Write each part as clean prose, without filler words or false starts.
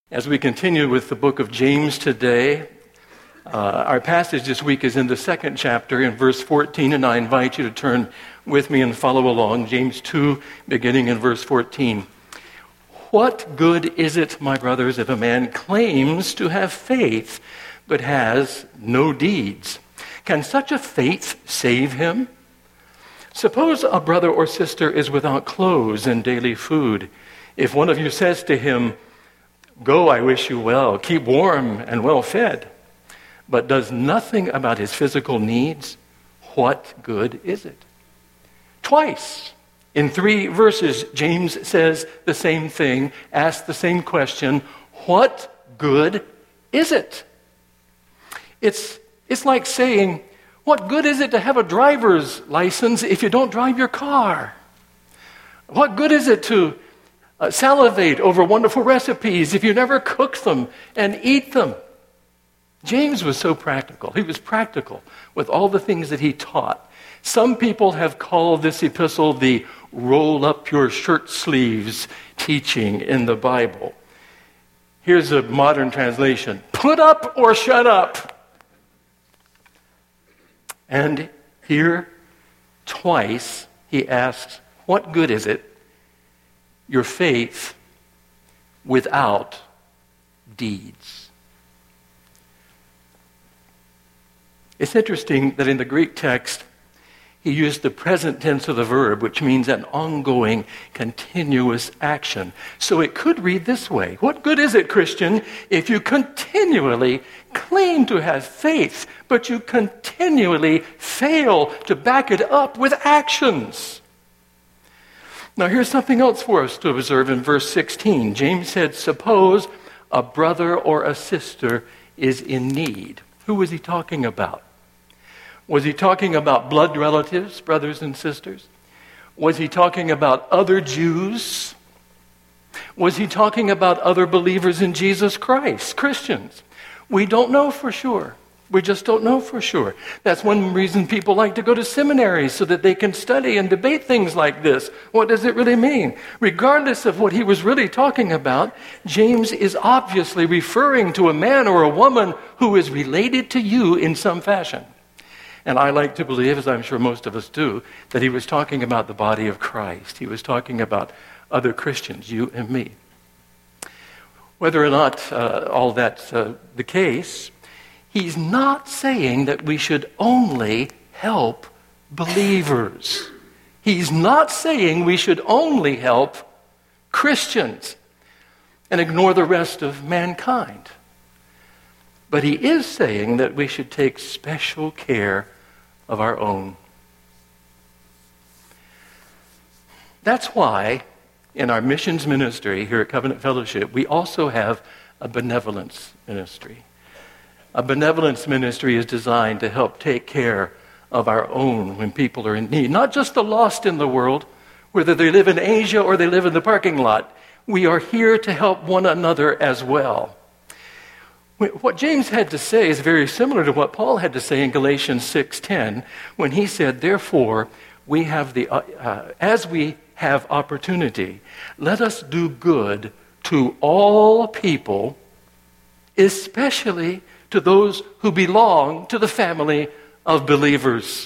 As we continue with the book of James today, our passage this week is in the second chapter in verse 14, and I invite you to turn with me and follow along. James 2, beginning in verse 14. What good is it, my brothers, if a man claims to have faith but has no deeds? Can such a faith save him? Suppose a brother or sister is without clothes and daily food. If one of you says to him, "Go, I wish you well, keep warm and well fed," but does nothing about his physical needs, what good is it? Twice in 3 verses, James says the same thing, asks the same question, what good is it? It's like saying, what good is it to have a driver's license if you don't drive your car? What good is it to salivate over wonderful recipes if you never cook them and eat them? James was so practical. He was practical with all the things that he taught. Some people have called this epistle the roll up your shirt sleeves teaching in the Bible. Here's a modern translation. Put up or shut up. And here, twice, he asks, what good is it, your faith without deeds? It's interesting that in the Greek text, he used the present tense of the verb, which means an ongoing, continuous action. So it could read this way. What good is it, Christian, if you continually claim to have faith, but you continually fail to back it up with actions? Now here's something else for us to observe in verse 16. James said, suppose a brother or a sister is in need. Who was he talking about? Was he talking about blood relatives, brothers and sisters? Was he talking about other Jews? Was he talking about other believers in Jesus Christ, Christians? We don't know for sure. We just don't know for sure. That's one reason people like to go to seminaries, so that they can study and debate things like this. What does it really mean? Regardless of what he was really talking about, James is obviously referring to a man or a woman who is related to you in some fashion. And I like to believe, as I'm sure most of us do, that he was talking about the body of Christ. He was talking about other Christians, you and me. Whether or not all that's the case, he's not saying that we should only help believers. He's not saying we should only help Christians and ignore the rest of mankind. But he is saying that we should take special care of our own. That's why in our missions ministry here at Covenant Fellowship, we also have a benevolence ministry. A benevolence ministry is designed to help take care of our own when people are in need. Not just the lost in the world, whether they live in Asia or they live in the parking lot. We are here to help one another as well. What James had to say is very similar to what Paul had to say in Galatians 6:10, when he said, therefore, we have as we have opportunity, let us do good to all people, especially to those who belong to the family of believers.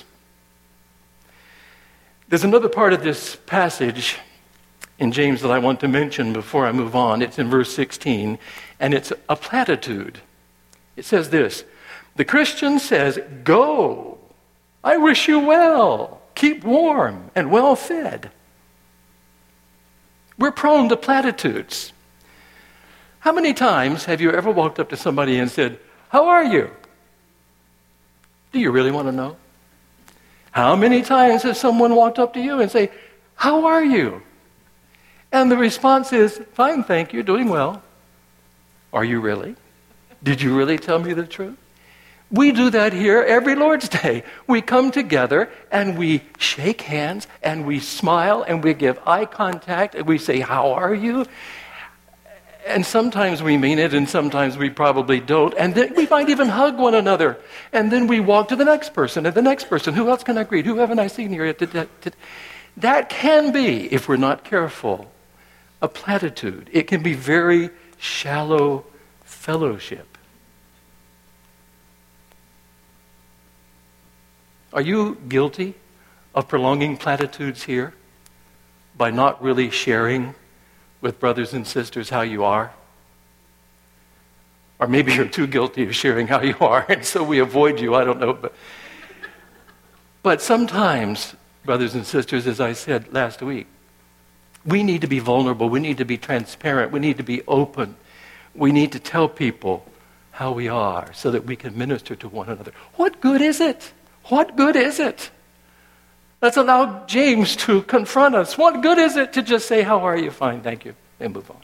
There's another part of this passage in James that I want to mention before I move on. It's in verse 16, and it's a platitude. It says this, the Christian says, go, I wish you well, keep warm and well fed. We're prone to platitudes. How many times have you ever walked up to somebody and said, how are you? Do you really want to know? How many times has someone walked up to you and say, how are you? And the response is, fine, thank you, doing well. Are you really? Did you really tell me the truth? We do that here every Lord's Day. We come together and we shake hands and we smile and we give eye contact and we say, how are you? And sometimes we mean it and sometimes we probably don't. And then we might even hug one another. And then we walk to the next person and the next person. Who else can I greet? Who haven't I seen here yet? That can be, if we're not careful, a platitude. It can be very shallow fellowship. Are you guilty of prolonging platitudes here by not really sharing with brothers and sisters how you are? Or maybe you're too guilty of sharing how you are, and so we avoid you, I don't know. But sometimes, brothers and sisters, as I said last week, we need to be vulnerable, we need to be transparent, we need to be open. We need to tell people how we are so that we can minister to one another. What good is it? What good is it? Let's allow James to confront us. What good is it to just say, how are you? Fine, thank you, and move on.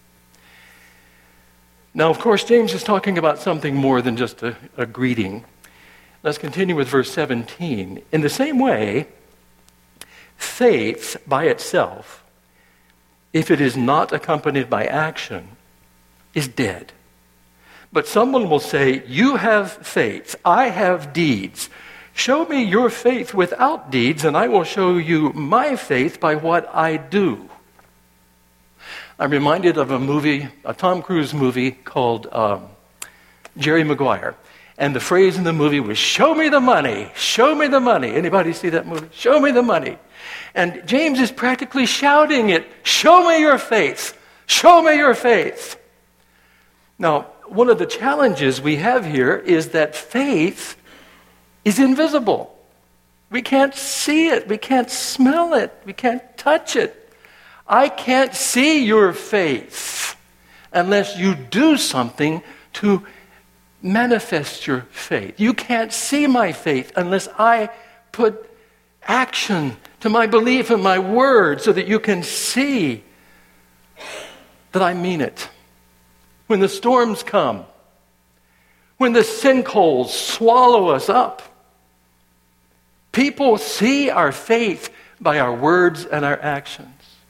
Now, of course, James is talking about something more than just a greeting. Let's continue with verse 17. In the same way, faith by itself, if it is not accompanied by action, is dead. But someone will say, you have faith, I have deeds. Show me your faith without deeds, and I will show you my faith by what I do. I'm reminded of a movie, a Tom Cruise movie called Jerry Maguire. And the phrase in the movie was, show me the money, show me the money. Anybody see that movie? Show me the money. And James is practically shouting it, show me your faith, show me your faith. Now, one of the challenges we have here is that faith is invisible. We can't see it, we can't smell it, we can't touch it. I can't see your faith unless you do something to manifest your faith. You can't see my faith unless I put action to my belief and my word so that you can see that I mean it. When the storms come, when the sinkholes swallow us up, people see our faith by our words and our actions.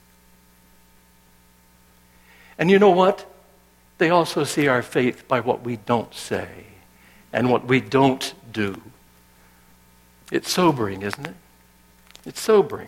And you know what? They also see our faith by what we don't say and what we don't do. It's sobering, isn't it? It's sobering.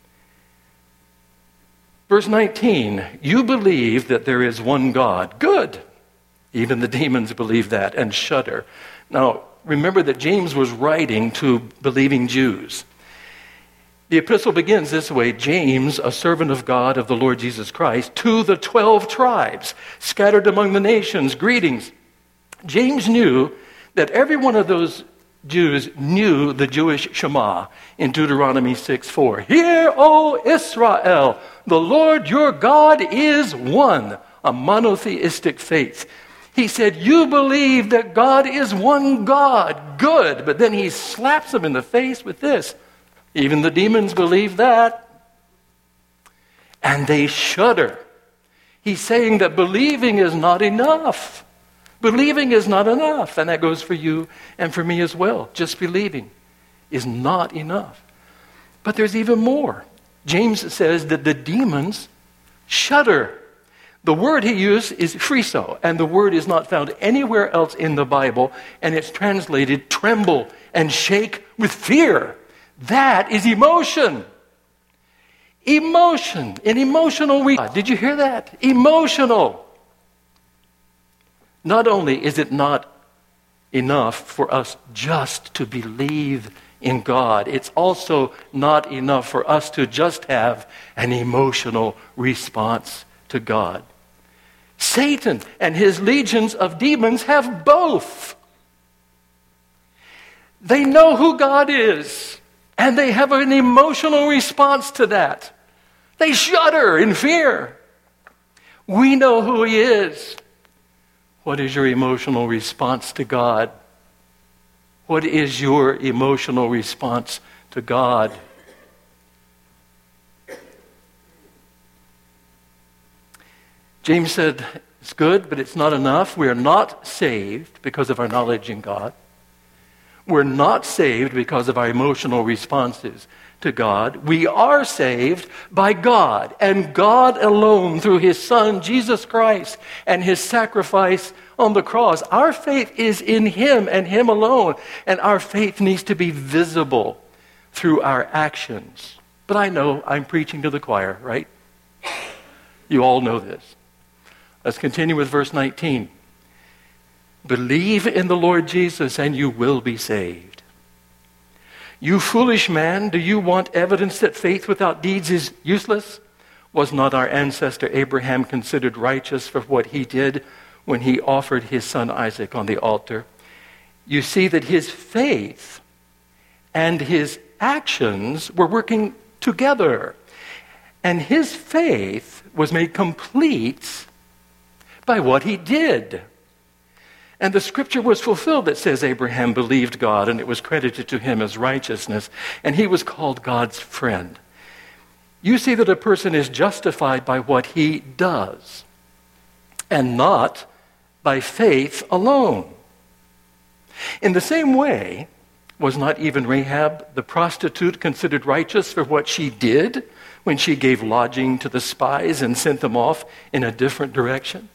Verse 19, you believe that there is one God. Good. Even the demons believe that and shudder. Now, remember that James was writing to believing Jews. The epistle begins this way, James, a servant of God, of the Lord Jesus Christ, to the 12 tribes scattered among the nations, greetings. James knew that every one of those Jews knew the Jewish Shema in Deuteronomy 6:4. Hear, O Israel, the Lord your God is one, a monotheistic faith. He said, you believe that God is one God. Good. But then he slaps them in the face with this. Even the demons believe that. And they shudder. He's saying that believing is not enough. Believing is not enough. And that goes for you and for me as well. Just believing is not enough. But there's even more. James says that the demons shudder. The word he used is phriso, and the word is not found anywhere else in the Bible, and it's translated tremble and shake with fear. That is emotion. Emotion. An emotional weakness. Did you hear that? Emotional. Not only is it not enough for us just to believe in God, it's also not enough for us to just have an emotional response to God. Satan and his legions of demons have both. They know who God is, and they have an emotional response to that. They shudder in fear. We know who he is. What is your emotional response to God? What is your emotional response to God? James said, it's good, but it's not enough. We are not saved because of our knowledge in God. We're not saved because of our emotional responses to God. We are saved by God, and God alone through his Son, Jesus Christ, and his sacrifice on the cross. Our faith is in him and him alone, and our faith needs to be visible through our actions. But I know I'm preaching to the choir, right? You all know this. Let's continue with verse 19. Believe in the Lord Jesus and you will be saved. You foolish man, do you want evidence that faith without deeds is useless? Was not our ancestor Abraham considered righteous for what he did when he offered his son Isaac on the altar? You see that his faith and his actions were working together. And his faith was made complete by what he did. And the scripture was fulfilled that says Abraham believed God and it was credited to him as righteousness, and he was called God's friend. You see that a person is justified by what he does and not by faith alone. In the same way, was not even Rahab the prostitute considered righteous for what she did when she gave lodging to the spies and sent them off in a different direction?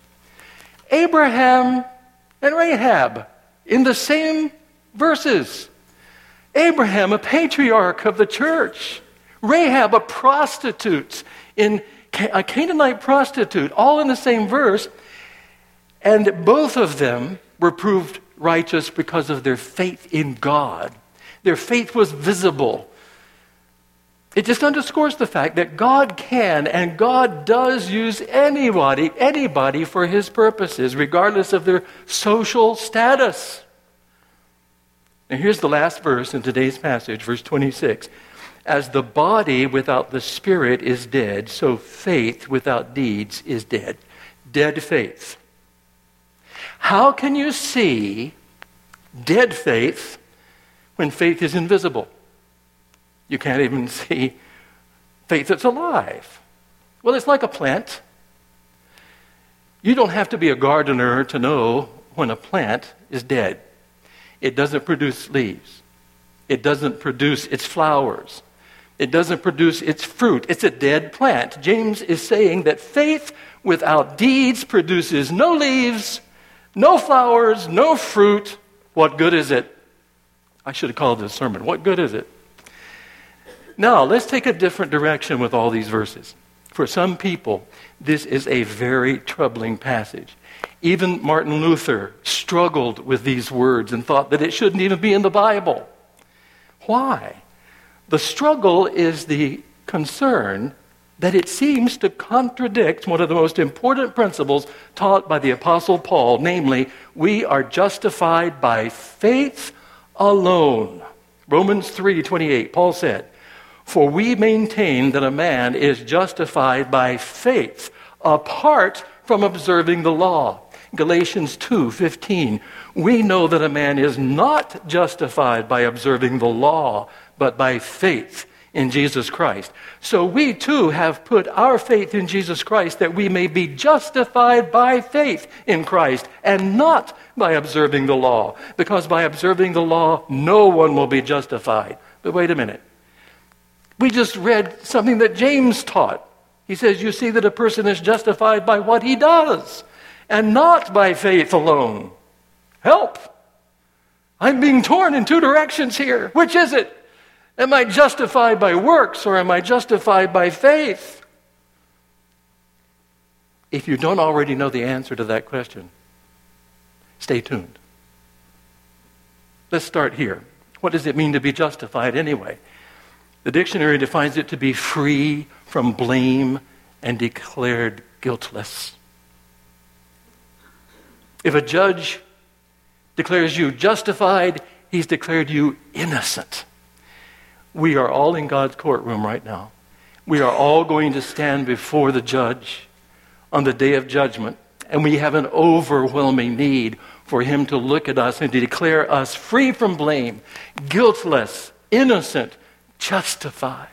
Abraham and Rahab in the same verses. Abraham, a patriarch of the church. Rahab, a prostitute, a Canaanite prostitute, all in the same verse. And both of them were proved righteous because of their faith in God. Their faith was visible. It just underscores the fact that God can and God does use anybody for his purposes, regardless of their social status. And here's the last verse in today's passage, verse 26. As the body without the spirit is dead, so faith without deeds is dead. Dead faith. How can you see dead faith when faith is invisible? You can't even see faith that's alive. Well, it's like a plant. You don't have to be a gardener to know when a plant is dead. It doesn't produce leaves. It doesn't produce its flowers. It doesn't produce its fruit. It's a dead plant. James is saying that faith without deeds produces no leaves, no flowers, no fruit. What good is it? I should have called this sermon, what good is it? Now, let's take a different direction with all these verses. For some people, this is a very troubling passage. Even Martin Luther struggled with these words and thought that it shouldn't even be in the Bible. Why? The struggle is the concern that it seems to contradict one of the most important principles taught by the Apostle Paul, namely, we are justified by faith alone. Romans 3:28, Paul said, for we maintain that a man is justified by faith apart from observing the law. Galatians 2:15, we know that a man is not justified by observing the law, but by faith in Jesus Christ. So we too have put our faith in Jesus Christ that we may be justified by faith in Christ and not by observing the law. Because by observing the law, no one will be justified. But wait a minute. We just read something that James taught. He says, you see that a person is justified by what he does and not by faith alone. Help! I'm being torn in two directions here. Which is it? Am I justified by works or am I justified by faith? If you don't already know the answer to that question, stay tuned. Let's start here. What does it mean to be justified anyway? The dictionary defines it to be free from blame and declared guiltless. If a judge declares you justified, he's declared you innocent. We are all in God's courtroom right now. We are all going to stand before the judge on the day of judgment, and we have an overwhelming need for him to look at us and to declare us free from blame, guiltless, innocent, justified.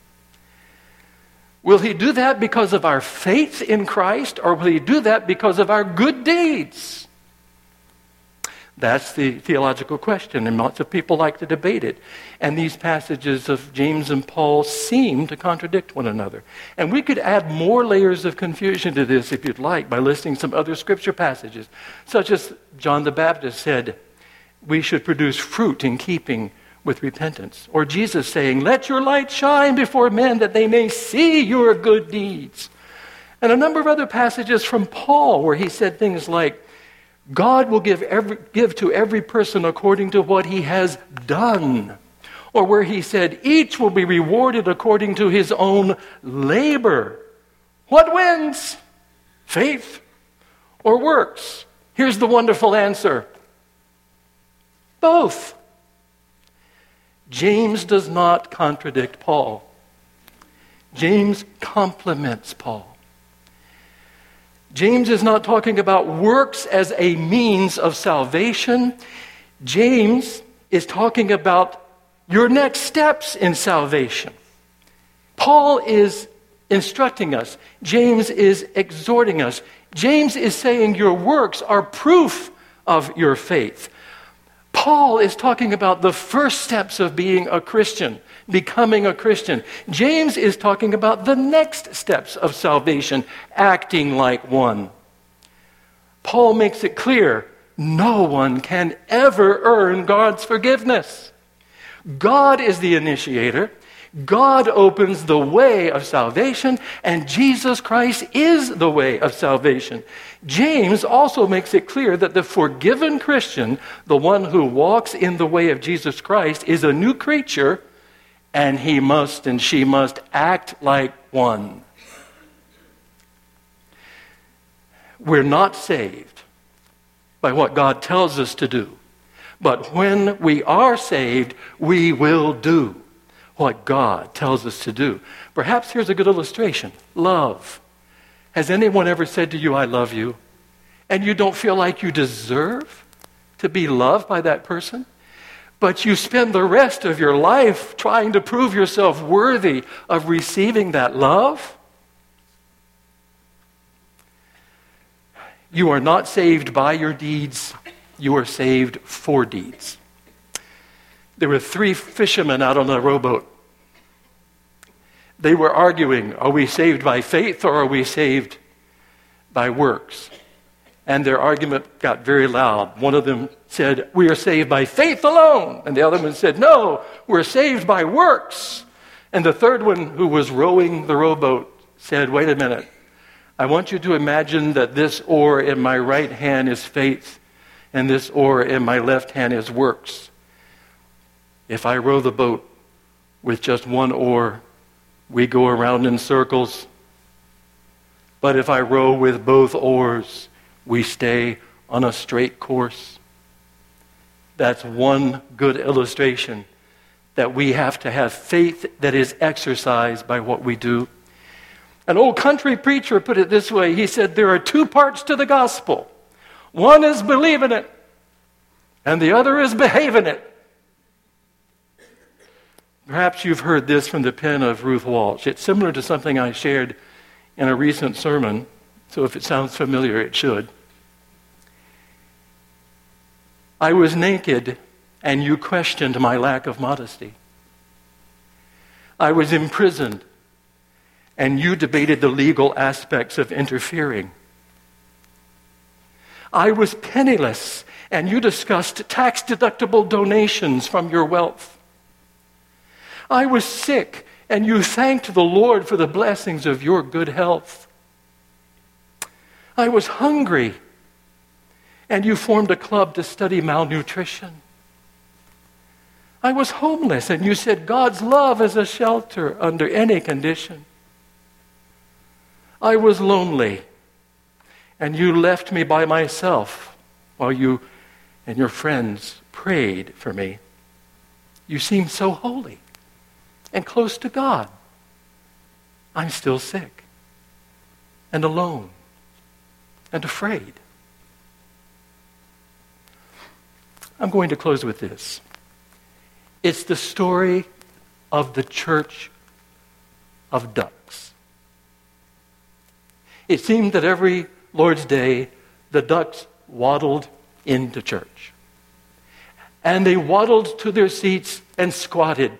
Will he do that because of our faith in Christ, or will he do that because of our good deeds? That's the theological question, and lots of people like to debate it. And these passages of James and Paul seem to contradict one another. And we could add more layers of confusion to this, if you'd like, by listing some other scripture passages, such as John the Baptist said, we should produce fruit in keeping with repentance. Or Jesus saying, let your light shine before men that they may see your good deeds. And a number of other passages from Paul where he said things like, God will give to every person according to what he has done. Or where he said, each will be rewarded according to his own labor. What wins? Faith or works? Here's the wonderful answer. Both. James does not contradict Paul. James complements Paul. James is not talking about works as a means of salvation. James is talking about your next steps in salvation. Paul is instructing us. James is exhorting us. James is saying your works are proof of your faith. Paul is talking about the first steps of being a Christian, becoming a Christian. James is talking about the next steps of salvation, acting like one. Paul makes it clear, no one can ever earn God's forgiveness. God is the initiator. God opens the way of salvation, and Jesus Christ is the way of salvation. James also makes it clear that the forgiven Christian, the one who walks in the way of Jesus Christ, is a new creature, and he must and she must act like one. We're not saved by what God tells us to do, but when we are saved, we will do what God tells us to do. Perhaps here's a good illustration. Love. Has anyone ever said to you, I love you, and you don't feel like you deserve to be loved by that person? But you spend the rest of your life trying to prove yourself worthy of receiving that love? You are not saved by your deeds. You are saved for deeds. There were 3 fishermen out on a rowboat. They were arguing, are we saved by faith or are we saved by works? And their argument got very loud. One of them said, we are saved by faith alone. And the other one said, no, we're saved by works. And the third one, who was rowing the rowboat, said, wait a minute. I want you to imagine that this oar in my right hand is faith and this oar in my left hand is works. If I row the boat with just one oar, we go around in circles. But if I row with both oars, we stay on a straight course. That's one good illustration that we have to have faith that is exercised by what we do. An old country preacher put it this way. He said, there are 2 parts to the gospel. One is believing it, and the other is behaving it. Perhaps you've heard this from the pen of Ruth Walsh. It's similar to something I shared in a recent sermon, so if it sounds familiar, it should. I was naked, and you questioned my lack of modesty. I was imprisoned, and you debated the legal aspects of interfering. I was penniless, and you discussed tax-deductible donations from your wealth. I was sick, and you thanked the Lord for the blessings of your good health. I was hungry, and you formed a club to study malnutrition. I was homeless, and you said God's love is a shelter under any condition. I was lonely, and you left me by myself while you and your friends prayed for me. You seemed so holy and close to God. I'm still sick and alone and afraid. I'm going to close with this. It's the story of the church of ducks. It seemed that every Lord's Day, the ducks waddled into church. And they waddled to their seats and squatted.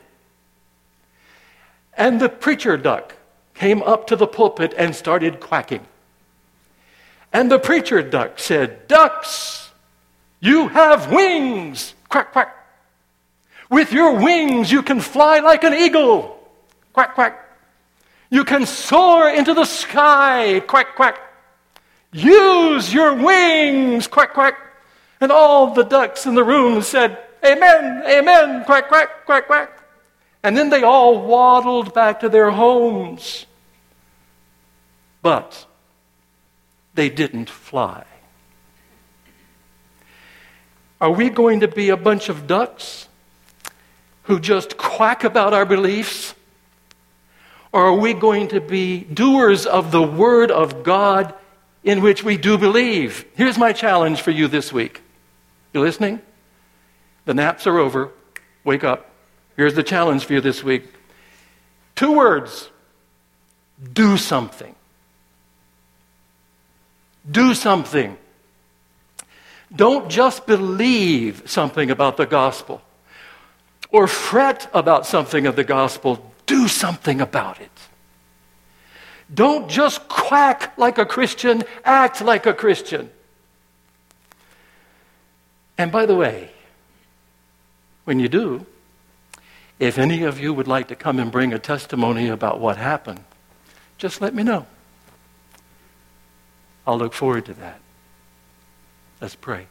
And the preacher duck came up to the pulpit and started quacking. And the preacher duck said, "Ducks, you have wings!" Quack, quack. "With your wings you can fly like an eagle!" Quack, quack. You can soar into the sky, quack, quack. Use your wings, quack, quack. And all the ducks in the room said, amen, amen, quack, quack, quack, quack. And then they all waddled back to their homes. But they didn't fly. Are we going to be a bunch of ducks who just quack about our beliefs? Or are we going to be doers of the Word of God in which we do believe? Here's my challenge for you this week. You listening? The naps are over. Wake up. Here's the challenge for you this week. 2 words. Do something. Do something. Don't just believe something about the gospel or fret about something of the gospel. Do something about it. Don't just quack like a Christian, act like a Christian. And by the way, when you do, if any of you would like to come and bring a testimony about what happened, just let me know. I'll look forward to that. Let's pray.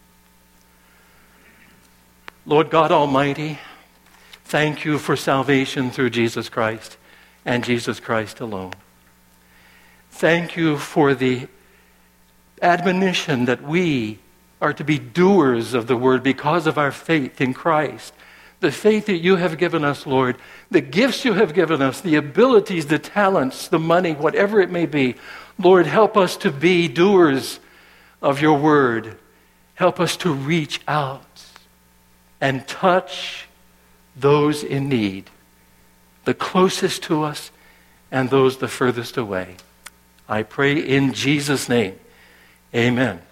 Lord God Almighty, thank you for salvation through Jesus Christ and Jesus Christ alone. Thank you for the admonition that we are to be doers of the word because of our faith in Christ. The faith that you have given us, Lord, the gifts you have given us, the abilities, the talents, the money, whatever it may be. Lord, help us to be doers of your word. Help us to reach out and touch those in need, the closest to us and those the furthest away. I pray in Jesus' name. Amen.